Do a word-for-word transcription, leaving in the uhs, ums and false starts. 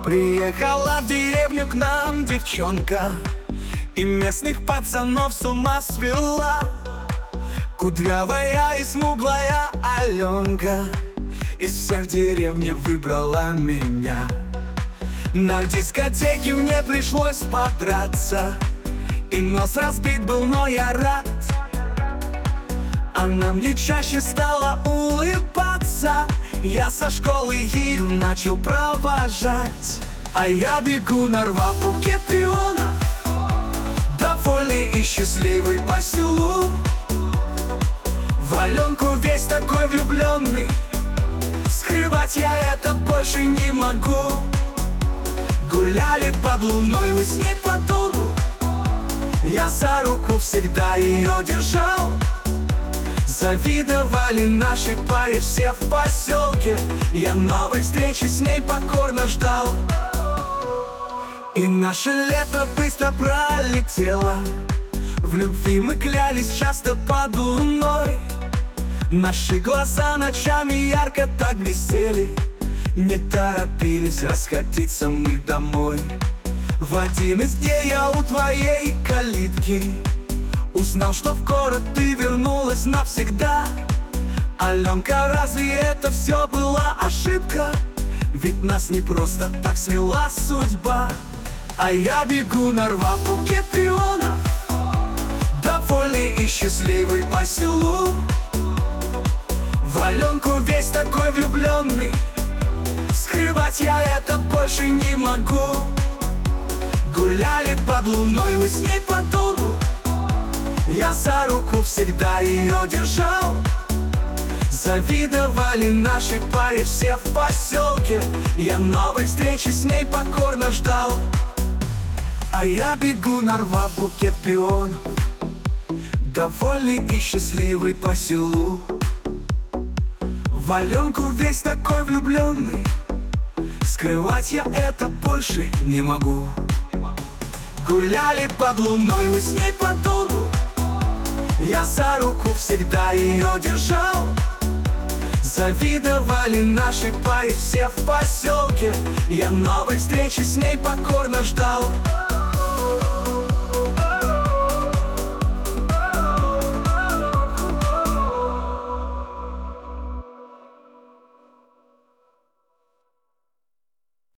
Приехала в деревню к нам девчонка и местных пацанов с ума свела. Кудрявая и смуглая Аленка из всех деревни выбрала меня. На дискотеке мне пришлось подраться, и нос разбит был, но я рад. Она мне чаще стала улыбаться. Я со школы ее начал провожать. А я бегу, нарвав букет пионов, довольный и счастливый по селу. В Аленку весь такой влюбленный, скрывать я это больше не могу. Гуляли под луной, мы с ней подолгу. Я за руку всегда ее держал. Завидовали нашей паре все в поселке. Я новой встречи с ней покорно ждал. И наше лето быстро пролетело. В любви мы клялись часто под луной. Наши глаза ночами ярко так блестели. Не торопились расходиться мы домой. В один из дней я у твоей калитки узнал, что в город ты вернулась навсегда. Аленка, разве это все была ошибка? Ведь нас не просто так свела судьба. А я бегу, нарвав букет пионов, довольный и счастливый по селу. В Аленку весь такой влюбленный, скрывать я это больше не могу. Гуляли под луной, мы с ней подолгу. Я за руку всегда ее держал. Завидовали нашей паре все в поселке. Я новой встречи с ней покорно ждал. А я бегу, нарвав букет пионов, довольный и счастливый по селу. В Аленку весь такой влюбленный, скрывать я это больше не могу. Гуляли под луной, мы с ней подолгу. Я за руку всегда ее держал. Завидовали нашей паре все в поселке. Я новой встречи с ней покорно ждал.